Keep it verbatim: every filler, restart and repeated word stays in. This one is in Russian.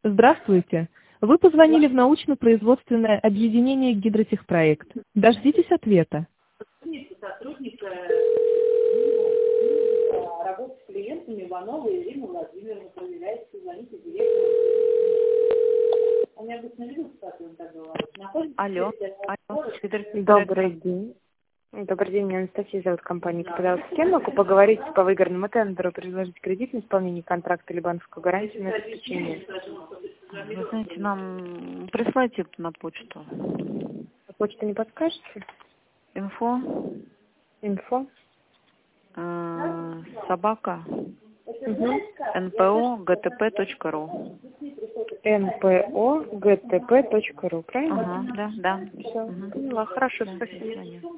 Здравствуйте. Вы позвонили в научно-производственное объединение «Гидротехпроект». Дождитесь ответа. Сотрудника работы с клиентами Иванова Ирина Владимировна, проверяйте, звоните директору. У меня обычно видно, как он так говорит. Алло. Алло. Добрый день. Добрый день, меня Анастасия зовут, компания «Капитал». С кем могу поговорить по выигранному тендеру, предложить кредит на исполнение контракта или банковскую гарантию на обеспечение? Вы знаете, нам присылайте это на почту. А почту не подскажете? Инфо. Инфо. э, собака. Угу. эн пэ о гэ тэ пэ точка ру. эн пэ о гэ тэ пэ точка ру, правильно? Ага, да, да. Все, Угу. поняла. Хорошо, Да, спасибо. до свидания.